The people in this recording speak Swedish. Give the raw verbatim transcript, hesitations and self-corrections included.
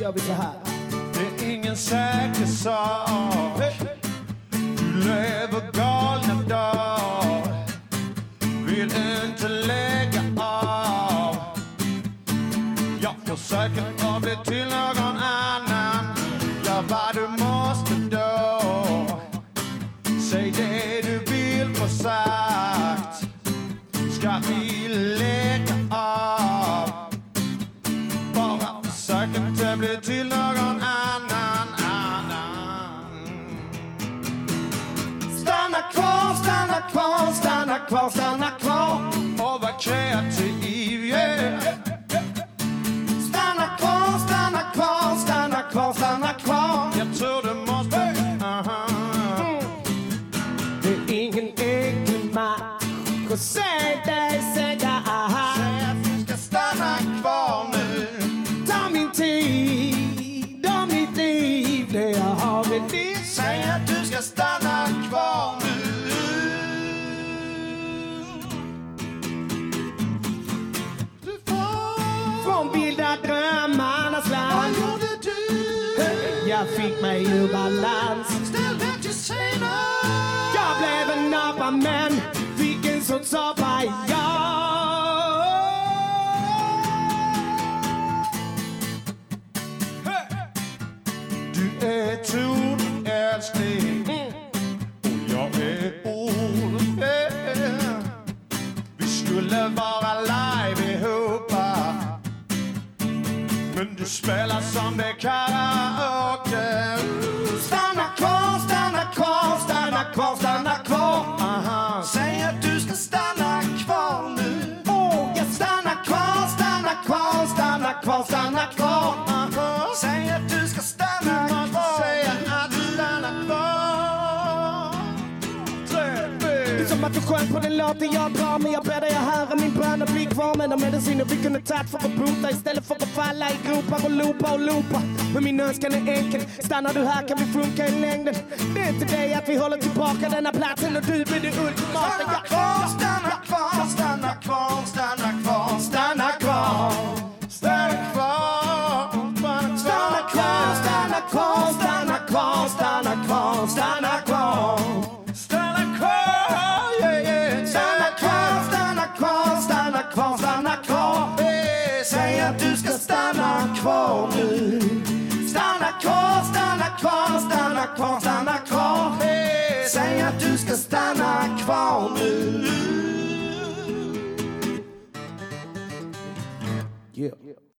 gör vi så här. Det är ingen säker sak. Du lever galna dag. Vill inte lägga av. Jag försöker att bli till någon annan. Gör vad du måste då. Säg det du vill få sagt. Ska vi lägga av. Bara försök inte bli till någon annan, annan. Stanna kvar, stanna kvar, stanna kvar, stanna kvar. Och var kreativ, yeah. Stanna kvar, stanna kvar, stanna kvar, stanna kvar. Jag tror du måste, aha. Det är ingen enkel match. Och säg dig, säga aha. Säg att du ska stanna kvar nu. Ta min tid, ta mitt liv, det jag har med det. Säg att du ska stanna kvar nu. Du får. Från vilda drömmarnas land. Vad gjorde du? Jag fick mig ur balans. Istället till senare. Jag blev en apa men fick en sorts apa jag. Du är ton, älskling. Och jag är ord. Vi skulle vara live ihop. Men du spelar som det karaoke. Stanna kvar, stanna kvar, stanna kvar, stanna kvar. Aha. Säg att du ska stanna kvar nu. Oh, jag stannar kvar, stanna kvar, stanna kvar, stanna kvar. Aha. Säg att du ska stanna kvar. Säg att du stannar kvar. Det är som att du sjöng på den låten jag drar. Men jag ber dig höra min bön och bli kvar med de mediciner vi kunde tagit för att bota. Istället för att falla i gropar och loopa och loopa. Men min önskan är enkel. Stannar du här kan vi funka i längden. Det är inte dig att vi håller tillbaka denna platsen. Och du blir det ultimata. Stanna kvar, stanna kvar, stanna kvar, stanna kvar, stanna kvar. Stanna kvar, Stanna kvar, stanna kvar, stanna kvar, stanna kvar, stanna kvar. stanna kvar, yeah, yeah. Stanna kvar, stanna kvar, stanna kvar, stanna kvar. Säg att du ska stanna kvar nu. Stanna kvar, stanna kvar, stanna kvar, stanna kvar. Säg att du ska stanna kvar nu. Yeah.